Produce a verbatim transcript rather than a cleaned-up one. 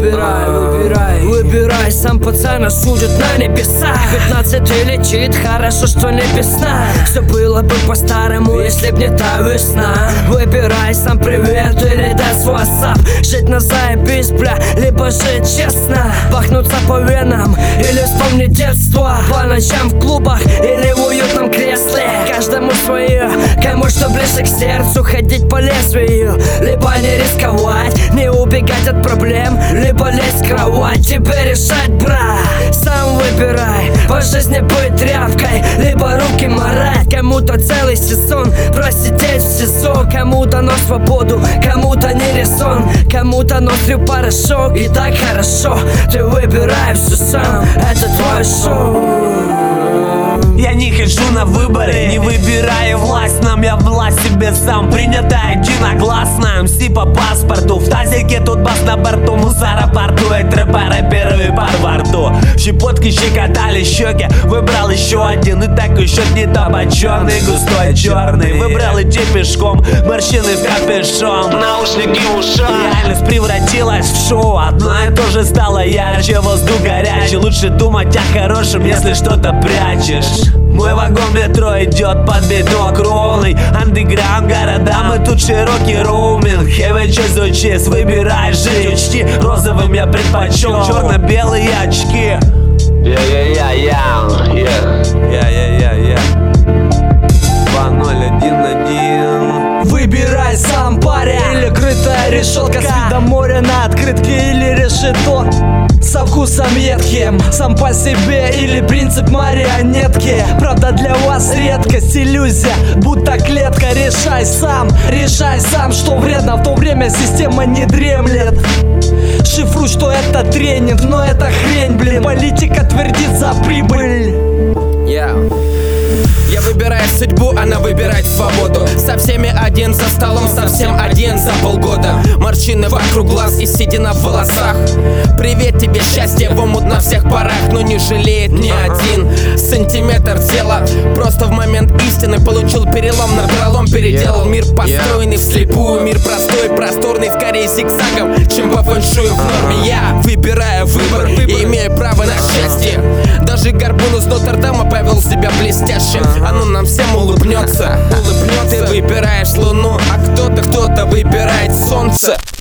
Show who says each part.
Speaker 1: Выбирай, выбирай, выбирай, сам пацан осудит на небесах. Пятнадцатый летит, хорошо, что не весна. Все было бы по-старому, если б не та весна. Выбирай сам привет или даст ватсап. Жить на заебись, бля, либо жить честно. Бахнуться по венам или вспомнить детство. По ночам в клубах или в уютном кресле. Каждому свое, кому что ближе к сердцу. Ходить по лезвию, либо не рисковать, не убегать от проблем, либо лезть в кровать. Тебе решать, бра, сам выбирай. По жизни быть тряпкой, либо руки марать. Кому-то целый сезон просидеть в СИЗО. Кому-то на свободу, кому-то не резон. Кому-то носрю порошок, и так хорошо. Ты выбирай все сам, это твое шоу.
Speaker 2: Я не хожу на выборы, не выбираю власть. Нам я власть себе сам, принята единогласно. МС по паспорту, в тазике тут бас на борту. Мусора портует рэпера, первый пар во рту. Щепотки щекотали щеки, выбрал еще один. И такой счет не табаченный, густой черный. Выбрал идти пешком, морщины в капюшон, наушники в ушах. Реальность превратилась в шоу, одно и то же стало ярче. Воздух горячий, лучше думать о хорошем, если что-то прячешь. Мой вагон метро идет под биток ровный. Андеграунд города, мы тут широкий роуминг. Heavy cheese, cheese, выбирай жить, учти. Розовым я предпочел черно-белые очки. Я-я-я-я, два ноль один один.
Speaker 1: Выбирай сам, паря, или крытая решетка с видом моря на открытке, или решето со вкусом едким. Сам по себе или принцип марионетки. Правда для вас редкость, иллюзия, будто клетка. Решай сам, решай сам, что вредно. В то время система не дремлет. Шифруй, что это тренинг, но это хрень, блин. Политика твердит за прибыль.
Speaker 3: Yeah. Я выбираю судьбу, она выбирает свободу. Со всеми один за столом, совсем один за полгода. Морщины вокруг глаз и седина в волосах. Привет тебе, счастье в омут на всех парах. Но не жалеет ни один сантиметр тела. Просто в момент истины получил перелом, на пролом переделал мир, построенный вслепую. Мир простой, просторный, скорее зигзагом, чем по фэншую в норме. Я выбираю выбор и имею право на счастье. Даже горбун из Нотр-Дама повел себя блестяще. Оно нам всем улыбнется, улыбнется. Ты выбираешь луну, а кто-то, кто-то выбирает солнце.